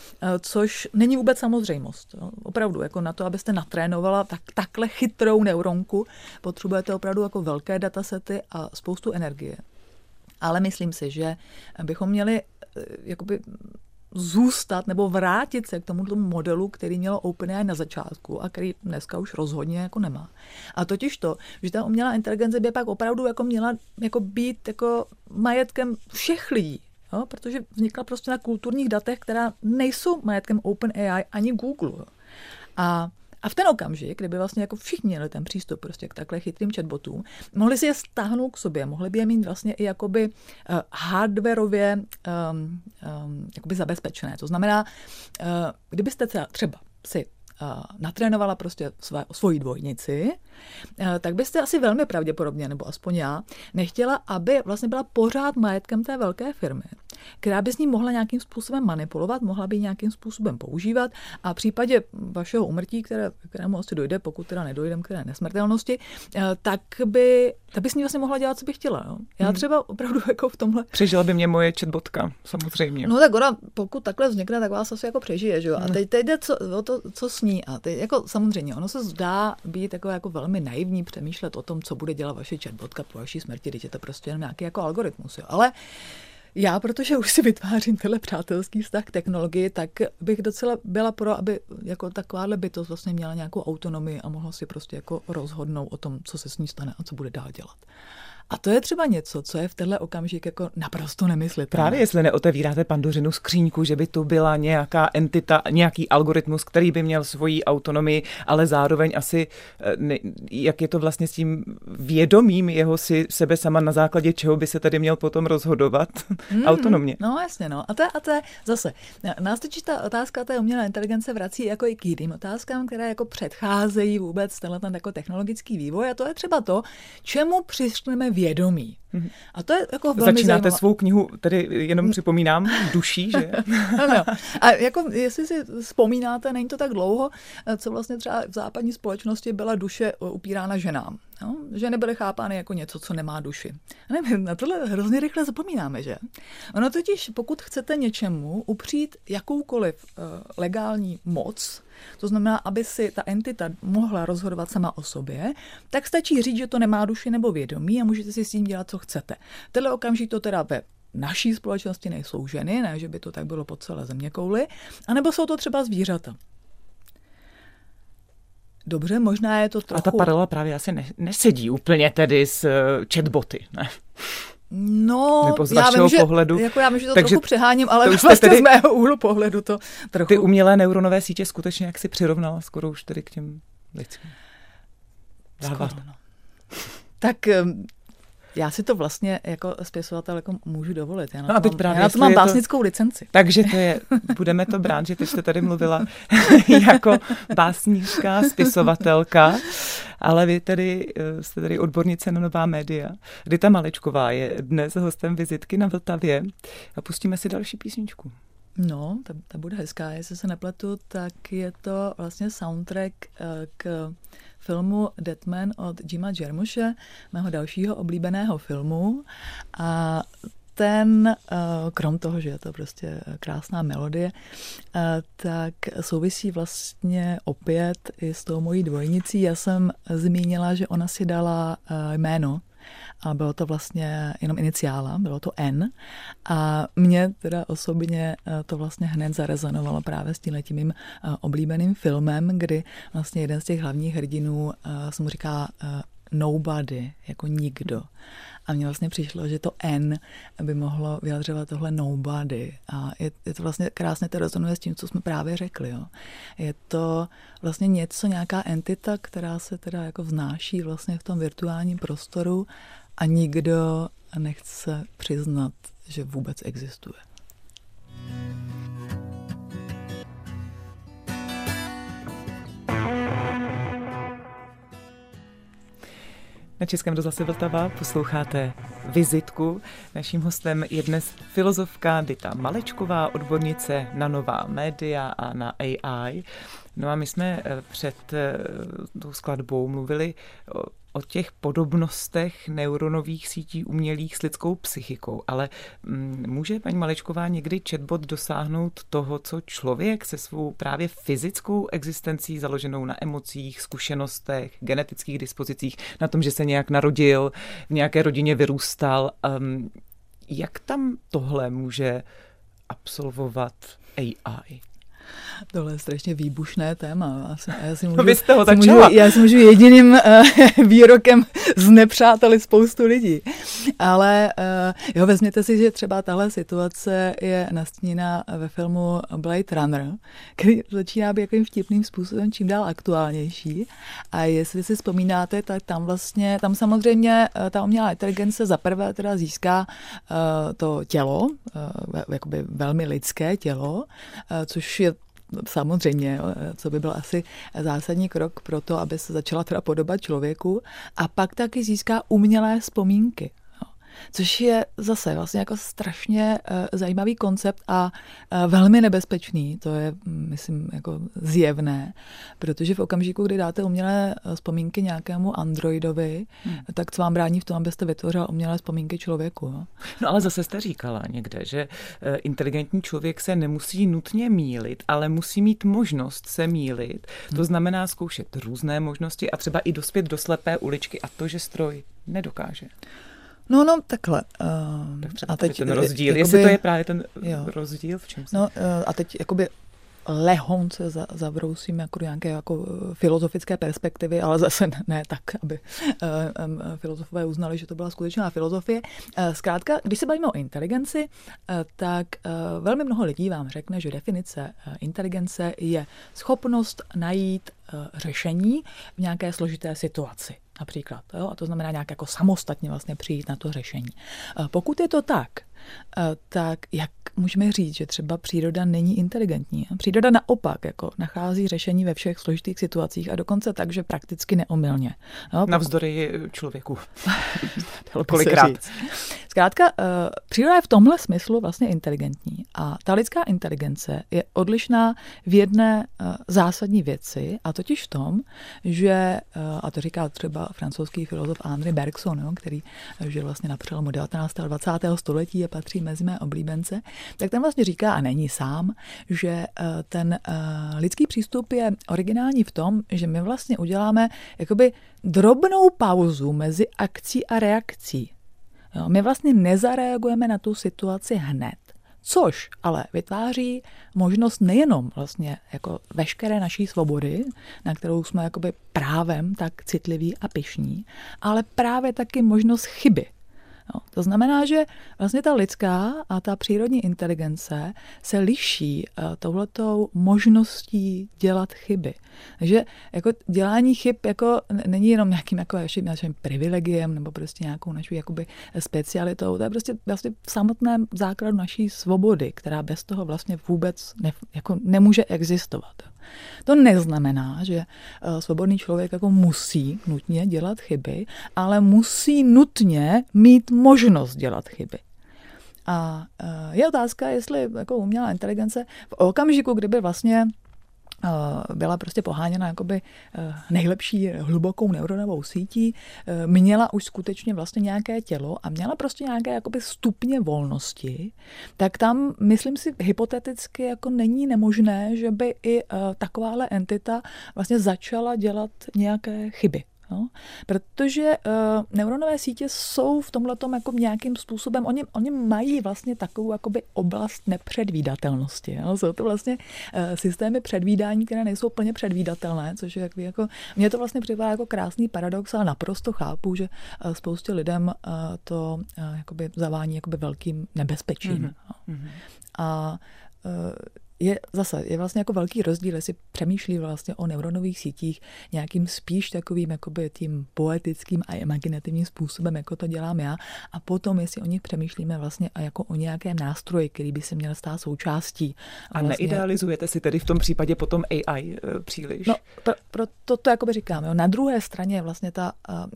S2: Což není vůbec samozřejmost. Jo. Opravdu, jako na to, abyste natrénovala takhle chytrou neuronku, potřebujete opravdu jako velké datasety a spoustu energie. Ale myslím si, že bychom měli jakoby zůstat nebo vrátit se k tomuto modelu, který mělo OpenAI na začátku a který dneska už rozhodně jako nemá. A totiž to, že ta umělá inteligence by pak opravdu jako měla jako být jako majetkem všech lidí. Jo, protože vznikla prostě na kulturních datech, která nejsou majetkem OpenAI ani Google. Jo. A v ten okamžik, kdyby vlastně jako všichni měli ten přístup prostě k takhle chytrým chatbotům, mohli si je stáhnout k sobě, mohli by je mít vlastně i jakoby hardwarově jakoby zabezpečené. To znamená, kdybyste třeba si natrénovala prostě svoji dvojnici, tak byste asi velmi pravděpodobně, nebo aspoň já, nechtěla, aby vlastně byla pořád majetkem té velké firmy, která by s ní mohla nějakým způsobem manipulovat, mohla by nějakým způsobem používat a v případě vašeho úmrtí, kterému asi dojde, pokud teda nedojdem k té nesmrtelnosti, tak by s ní vlastně mohla dělat, co by chtěla. Jo? Já třeba opravdu jako v tomhle...
S1: Přežila by mě moje chatbotka, samozřejmě.
S2: No tak ona, pokud takhle vznikne, tak vás asi jako přežije, že jo? A teď jde o to, co s ní. A teď jako samozřejmě, ono se zdá být jako velmi naivní přemýšlet o tom, co bude dělat vaše chatbotka po vaší smrti, když je to prostě jen nějaký jako algoritmus. Jo? Ale já, protože už si vytvářím tenhle přátelský vztah k technologii, tak bych docela byla pro, aby jako takováhle bytost vlastně měla nějakou autonomii a mohla si prostě jako rozhodnout o tom, co se s ní stane a co bude dál dělat. A to je třeba něco, co je v tenhle okamžik jako naprosto nemyslitelné.
S1: Právě jestli neotevíráte Pandořinu skříňku, že by to byla nějaká entita, nějaký algoritmus, který by měl svoji autonomii, ale zároveň asi, jak je to vlastně s tím vědomím jeho si sebe sama, na základě čeho by se tady měl potom rozhodovat autonomně.
S2: No jasně, no. A to je zase, nás totiž ta otázka té umělé inteligence vrací jako i k jiným otázkám, které jako předcházejí vůbec tenhle jako technologický vývoj, a to je třeba to, čemu přišleme vědomí. A to je jako velmi
S1: Začínáte
S2: zajímavé.
S1: svou knihu, tedy jenom připomínám, duší, že?
S2: Ano. A jako, jestli si vzpomínáte, není to tak dlouho, co vlastně třeba v západní společnosti byla duše upírána ženám. No? Ženy byly chápány jako něco, co nemá duši. A nevím, na tohle hrozně rychle zapomínáme, že? Ono totiž, pokud chcete něčemu upřít jakoukoliv legální moc, to znamená, aby si ta entita mohla rozhodovat sama o sobě, tak stačí říct, že to nemá duši nebo vědomí a můžete si s tím dělat, co co chcete. Tenhle okamžik to teda ve naší společnosti nejsou ženy, ne, že by to tak bylo po celé zeměkouli, anebo jsou to třeba zvířata. Dobře, možná je to trochu...
S1: A ta paralela právě asi nesedí úplně tedy s chatboty, ne?
S2: No,
S1: nebo z vašeho pohledu.
S2: Já vím, že to trochu přeháním, ale vlastně z mého úhlu pohledu to trochu...
S1: Ty umělé neuronové sítě skutečně jak si přirovnala skoro už tedy k těm lidským.
S2: Skoro, no. Tak já si to vlastně jako spisovatel jako můžu dovolit. Já na to mám básnickou licenci.
S1: Takže to je, budeme to brát, že ty jste tady mluvila jako básnířka, spisovatelka, ale vy tedy jste tady odbornice na nová média. Rita Malečková je dnes hostem Vizitky na Vltavě a pustíme si další písničku.
S2: No, ta bude hezká, jestli se nepletu, tak je to vlastně soundtrack k filmu Deadman od Jima Jarmusche, mého dalšího oblíbeného filmu. A ten, krom toho, že je to prostě krásná melodie, tak souvisí vlastně opět i s tou mojí dvojnicí. Já jsem zmínila, že ona si dala jméno, a bylo to vlastně jenom iniciála, bylo to N. A mě teda osobně to vlastně hned zarezonovalo právě s tímhletím mým oblíbeným filmem, kdy vlastně jeden z těch hlavních hrdinů se mu říká nobody, jako nikdo. A mně vlastně přišlo, že to N by mohlo vyjadřovat tohle nobody. A je to vlastně krásně, to rezonuje s tím, co jsme právě řekli. Jo. Je to vlastně něco, nějaká entita, která se teda jako vznáší vlastně v tom virtuálním prostoru a nikdo nechce přiznat, že vůbec existuje.
S1: Na Českém rozhlase Vltava posloucháte Vizitku. Naším hostem je dnes filozofka Rita Malečková, odbornice na nová média a na AI. No a my jsme před tou skladbou mluvili o těch podobnostech neuronových sítí umělých s lidskou psychikou, ale může paní Malečková někdy chatbot dosáhnout toho, co člověk se svou právě fyzickou existencí založenou na emocích, zkušenostech, genetických dispozicích, na tom, že se nějak narodil, v nějaké rodině vyrůstal. Jak tam tohle může absolvovat AI?
S2: Tohle je strašně výbušné téma. Já si můžu jediným výrokem znepřátelit spoustu lidí. Ale jo, vezměte si, že třeba tahle situace je nastíněna ve filmu Blade Runner, který začíná být jakým vtipným způsobem čím dál aktuálnější. A jestli si vzpomínáte, tak tam samozřejmě ta umělá inteligence zaprvé teda získá to tělo, jakoby velmi lidské tělo, což je samozřejmě, co by byl asi zásadní krok pro to, aby se začala teda podobat člověku, a pak taky získá umělé vzpomínky. Což je zase vlastně jako strašně zajímavý koncept a velmi nebezpečný, to je, myslím, jako zjevné, protože v okamžiku, kdy dáte umělé vzpomínky nějakému androidovi, tak co vám brání v tom, abyste vytvořil umělé vzpomínky člověku. Jo?
S1: No ale zase jste říkala někde, že inteligentní člověk se nemusí nutně mýlit, ale musí mít možnost se mýlit. To znamená zkoušet různé možnosti a třeba i dospět do slepé uličky, a to, že stroj nedokáže.
S2: No, takhle.
S1: A teď ten rozdíl, jakoby, jestli to je právě ten rozdíl, v čem se...
S2: No, a teď jakoby lehonce zavrousím jako nějaké jako filozofické perspektivy, ale zase ne tak, aby filozofové uznali, že to byla skutečná filozofie. Zkrátka, když se bavíme o inteligenci, tak velmi mnoho lidí vám řekne, že definice inteligence je schopnost najít řešení v nějaké složité situaci. Například. Jo? A to znamená nějak jako samostatně vlastně přijít na to řešení. Pokud je to tak jak můžeme říct, že třeba příroda není inteligentní? Příroda naopak jako nachází řešení ve všech složitých situacích a dokonce tak, že prakticky neomylně. Jo?
S1: Navzdory člověku. Kolikrát.
S2: Zkrátka, příroda je v tomhle smyslu vlastně inteligentní a ta lidská inteligence je odlišná v jedné zásadní věci, a totiž v tom, že, a to říká třeba francouzský filozof Henri Bergson, jo, který žil vlastně na přelomu 19. a 20. století a patří mezi mé oblíbence, tak ten vlastně říká, a není sám, že ten lidský přístup je originální v tom, že my vlastně uděláme jakoby drobnou pauzu mezi akcí a reakcí. Jo, my vlastně nezareagujeme na tu situaci hned. Což ale vytváří možnost nejenom vlastně jako veškeré naší svobody, na kterou jsme jakoby právem tak citliví a pyšní, ale právě taky možnost chyby. No, to znamená, že vlastně ta lidská a ta přírodní inteligence se liší touhletou možností dělat chyby. Takže jako dělání chyb jako není jenom nějakým jako naším privilegiem nebo prostě nějakou naší jakoby specialitou. To je prostě vlastně v samotném základu naší svobody, která bez toho vlastně vůbec nemůže existovat. To neznamená, že svobodný člověk jako musí nutně dělat chyby, ale musí nutně mít možnost dělat chyby. A je otázka, jestli jako umělá inteligence v okamžiku, kdyby vlastně byla prostě poháněna jakoby nejlepší hlubokou neuronovou sítí, měla už skutečně vlastně nějaké tělo a měla prostě nějaké jakoby stupně volnosti, tak tam, myslím si, hypoteticky jako není nemožné, že by i takováhle entita vlastně začala dělat nějaké chyby. No, protože neuronové sítě jsou v tomhletom jako nějakým způsobem, oni mají vlastně takovou jakoby oblast nepředvídatelnosti. Jo? Jsou to vlastně systémy předvídání, které nejsou plně předvídatelné, což je jako mně to vlastně připadá jako krásný paradox, ale naprosto chápu, že spoustě lidem to jakoby zavání jakoby velkým nebezpečím. Mm-hmm. A je vlastně jako velký rozdíl, jestli přemýšlí vlastně o neuronových sítích nějakým spíš takovým jakoby tím poetickým a imaginativním způsobem, jako to dělám já, a potom, jestli o nich přemýšlíme vlastně a jako o nějakém nástroji, který by se měl stát součástí.
S1: A vlastně neidealizujete si tedy v tom případě potom AI příliš?
S2: No, proto to jakoby říkám. Jo. Na druhé straně je vlastně ta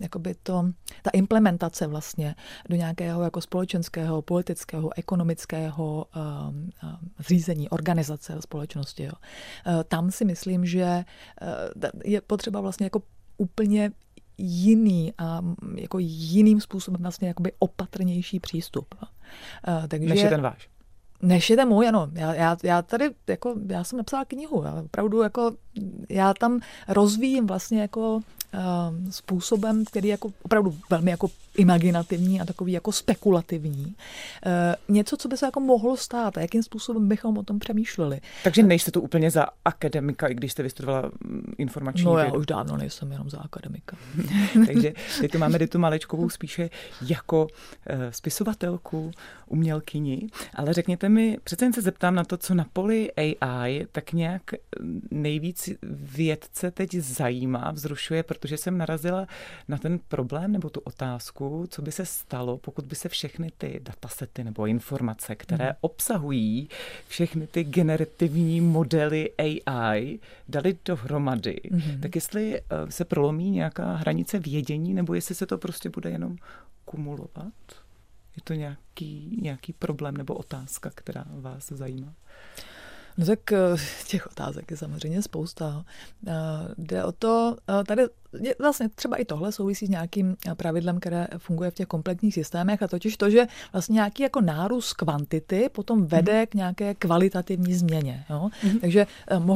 S2: implementace vlastně do nějakého jako společenského, politického, ekonomického zřízení, organizace společnosti. Jo. Tam si myslím, že je potřeba vlastně jako úplně jiný a jako jiným způsobem vlastně jakoby opatrnější přístup.
S1: Takže, než je ten váš?
S2: Než je ten můj, ano. Já tady, jako, já jsem napsala knihu. Já tam rozvíjím vlastně jako způsobem, který je jako opravdu velmi jako imaginativní a takový jako spekulativní. Něco, co by se jako mohlo stát a jakým způsobem bychom o tom přemýšleli.
S1: Takže nejste tu úplně za akademika, i když jste vystudovala informační
S2: vědu?
S1: No,
S2: já už dávno nejsem jenom za akademika.
S1: Takže teď tu máme Ditu Malečkovou spíše jako spisovatelku, umělkyni, ale řekněte mi, přece jen se zeptám na to, co na poli AI tak nějak nejvíc vědce teď zajímá, vzrušuje, protože jsem narazila na ten problém nebo tu otázku, co by se stalo, pokud by se všechny ty datasety nebo informace, které obsahují všechny ty generativní modely AI, dali dohromady, tak jestli se prolomí nějaká hranice vědění, nebo jestli se to prostě bude jenom kumulovat? Je to nějaký problém nebo otázka, která vás zajímá?
S2: No tak těch otázek je samozřejmě spousta. Jde o to, tady vlastně třeba i tohle souvisí s nějakým pravidlem, které funguje v těch komplexních systémech, a totiž to, že vlastně nějaký jako nárůst kvantity potom vede k nějaké kvalitativní změně. Jo? Takže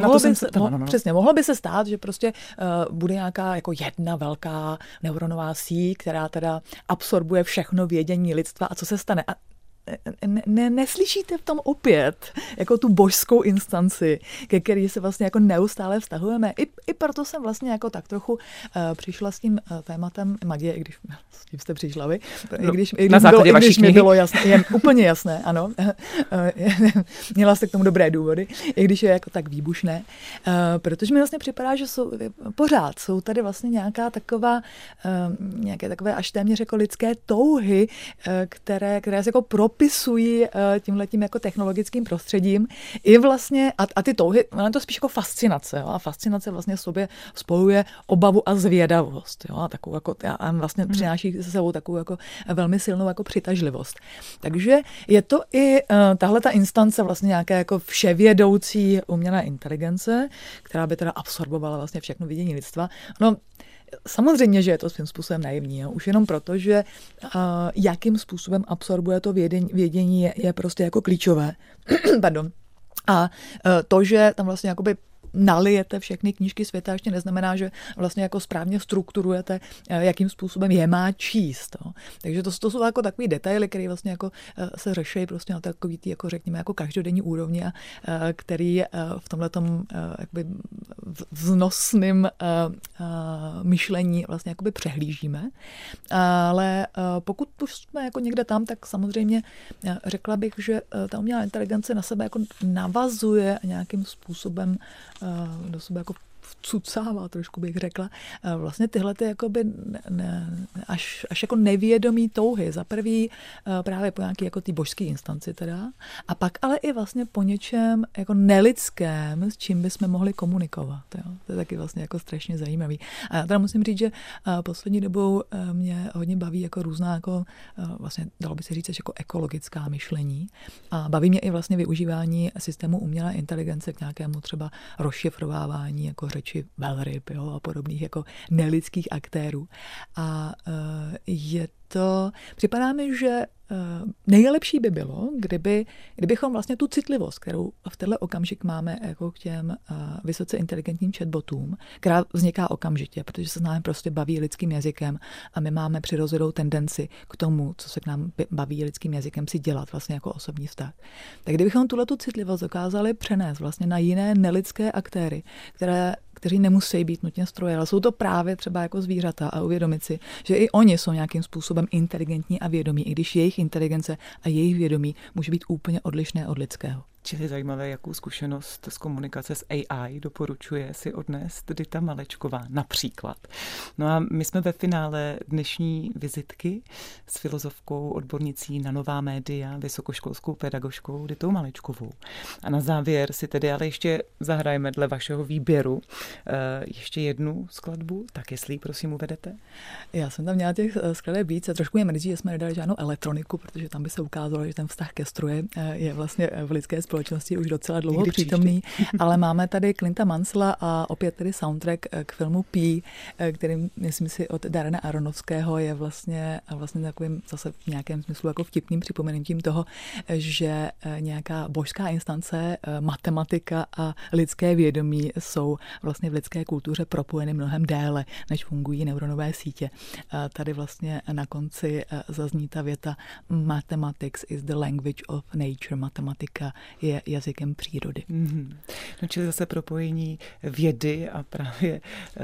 S2: mohlo by se stát, že prostě bude nějaká jako jedna velká neuronová síť, která teda absorbuje všechno vědění lidstva, a co se stane? Neslyšíte v tom opět jako tu božskou instanci, ke který se vlastně jako neustále vztahujeme. I proto jsem vlastně jako tak trochu přišla s tím tématem magie, i když s tím jste přišla vy, i když mi bylo jasné, je úplně jasné, ano. Měla jste k tomu dobré důvody, i když je jako tak výbušné, protože mi vlastně připadá, že pořád jsou tady vlastně nějaké takové až téměř jako lidské touhy, které se jako propisují tímhletím jako technologickým prostředím i vlastně, a ty touhy, je to spíš jako fascinace, jo? A fascinace vlastně v sobě spojuje obavu a zvědavost, jo? A takovou jako, a vlastně přináší se sebou takovou jako velmi silnou jako přitažlivost. Takže je to i tahle ta instance vlastně nějaké jako vševědoucí umělé inteligence, která by teda absorbovala vlastně všechno vidění lidstva. No, samozřejmě, že je to svým způsobem naivní. Jo? Už jenom proto, že jakým způsobem absorbuje to vědění je prostě jako klíčové. Pardon. A to, že tam vlastně jakoby nalijete všechny knížky světa, ještě neznamená, že vlastně jako správně strukturujete, jakým způsobem je má číst. No. Takže to jsou jako takový detaily, které vlastně jako se řeší prostě na takový tý, jako řekněme, jako každodenní úrovni, a který v tomhletom jakoby vznosným myšlení vlastně jakoby přehlížíme. Ale pokud už jsme jako někde tam, tak samozřejmě řekla bych, že ta umělá inteligence na sebe jako navazuje nějakým způsobem do sebe jako vcucává, trošku bych řekla, vlastně tyhle ty jakoby až jako nevědomý touhy. Za prvý právě po nějaký jako ty božský instanci teda, a pak ale i vlastně po něčem jako nelidském, s čím bychom mohli komunikovat. Jo? To je taky vlastně jako strašně zajímavý. A já teda musím říct, že poslední dobou mě hodně baví jako různá jako vlastně dalo by se říct jako ekologická myšlení, a baví mě i vlastně využívání systému umělé inteligence k nějakému třeba rozšifrovávání jako řeči velryb, jo, a podobných jako nelidských aktérů. A připadá mi, že nejlepší by bylo, kdybychom vlastně tu citlivost, kterou v tenhle okamžik máme jako k těm vysoce inteligentním chatbotům, která vzniká okamžitě, protože se s námi prostě baví lidským jazykem a my máme přirozenou tendenci k tomu, co se k nám baví lidským jazykem, si dělat vlastně jako osobní vztah. Tak kdybychom tuhletu citlivost dokázali přenést vlastně na jiné nelidské aktéry, kteří nemusí být nutně stroje, ale jsou to právě třeba jako zvířata, a uvědomit si, že i oni jsou nějakým způsobem inteligentní a vědomí, i když jejich inteligence a jejich vědomí může být úplně odlišné od lidského.
S1: Čili zajímavé, jakou zkušenost z komunikace s AI doporučuje si odnést Dita Malečková například. No a my jsme ve finále dnešní vizitky s filozofkou, odbornicí na nová média, vysokoškolskou pedagožkou Ditou Malečkovou. A na závěr si tedy ale ještě zahrajeme dle vašeho výběru ještě jednu skladbu, tak jestli ji prosím uvedete.
S2: Já jsem tam měla těch skladeb víc a trošku mě mrzí, že jsme nedali žádnou elektroniku, protože tam by se ukázalo, že ten vztah ke stroji je vlastně v lidské společnosti už docela dlouho přítomný, ale máme tady Clinta Mansella a opět tedy soundtrack k filmu Pi, který, myslím si, od Darrena Aronofského je vlastně takovým zase v nějakém smyslu jako vtipným připomenutím toho, že nějaká božská instance, matematika a lidské vědomí jsou vlastně v lidské kultuře propojeny mnohem déle, než fungují neuronové sítě. Tady vlastně na konci zazní ta věta Mathematics is the language of nature. Matematika je jazykem přírody.
S1: Mm-hmm. No, čili zase propojení vědy a právě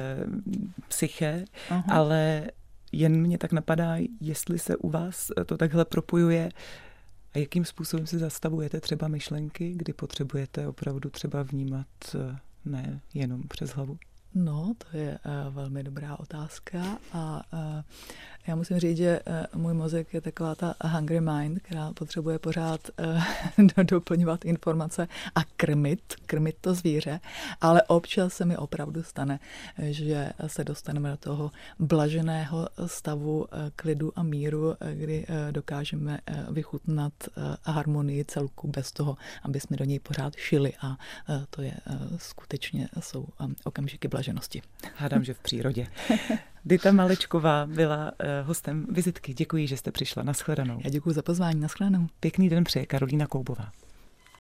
S1: psyché, ale jen mě tak napadá, jestli se u vás to takhle propojuje a jakým způsobem si zastavujete třeba myšlenky, kdy potřebujete opravdu třeba vnímat ne jenom přes hlavu.
S2: No, to je velmi dobrá otázka a já musím říct, že můj mozek je taková ta hungry mind, která potřebuje pořád doplňovat informace a krmit to zvíře, ale občas se mi opravdu stane, že se dostaneme do toho blaženého stavu klidu a míru, kdy dokážeme vychutnat harmonii celku bez toho, aby jsme do něj pořád šili, a to je skutečně jsou okamžiky blaženosti.
S1: Hádám, že v přírodě. Dita Malečková byla hostem vizitky. Děkuji, že jste přišla. Nashledanou.
S2: Já děkuji za pozvání. Nashledanou.
S1: Pěkný den přeje Karolína Koubová.